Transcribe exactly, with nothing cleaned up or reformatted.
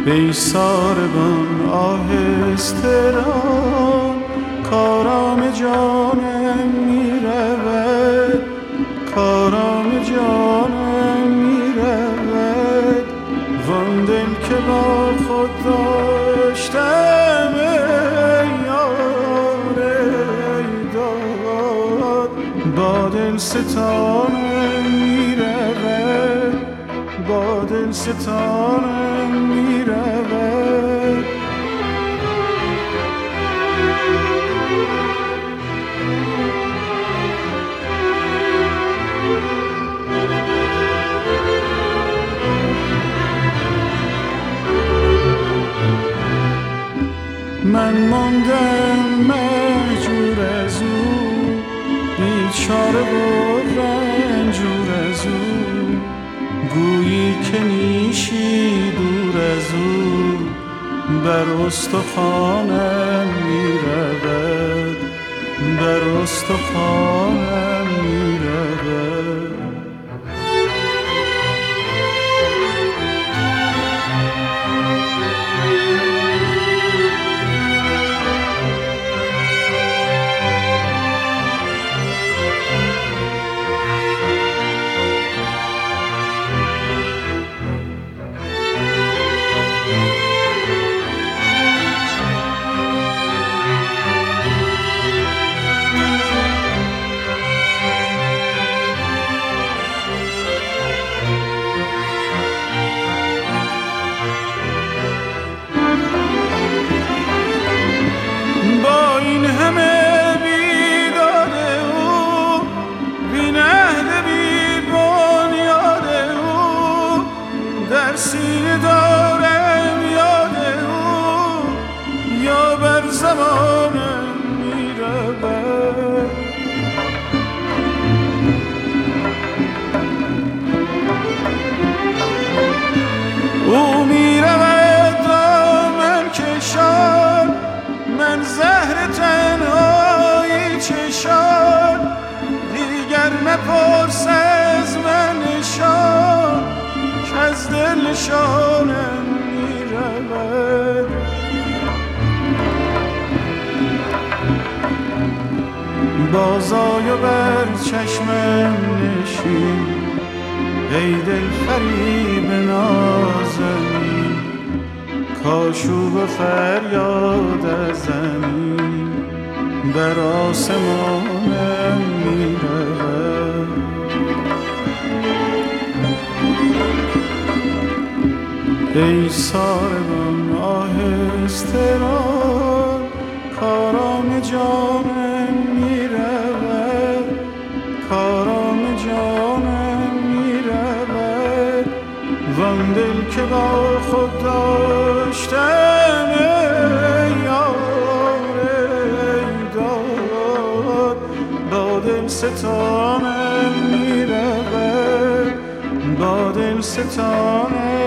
ای ساربان آهسته ران، کارام جانم می رود، کارام جانم می رود. وان دل که با خود داشتم ای یار ای داد، با دل ستانم می رود، با دل ستانم می رود. من ماندم مهجور از او، بیچاره و رنجور از او. گویی که نیشی دور از او، بر استخوانم می رود، بر استخوانم می رود. سینه دارم یاد او، یا بر زمانم می رود. او می رود دامن کشان، من زهر تنهایی چشان. دیگر مپرس از من نشان، از دل نشانم می رود. بازآی و بر چشمم نشین، ای دل فریب نازنین. کآشوب فریاد از زمین، بر آسمانم می رود. ای ساربان آهسته ران، کارام جانم می رود، کارام جانم می رود. وان دل که با خود داشتم ای یار ای داد، با دل ستانم می رود، با دل ستانم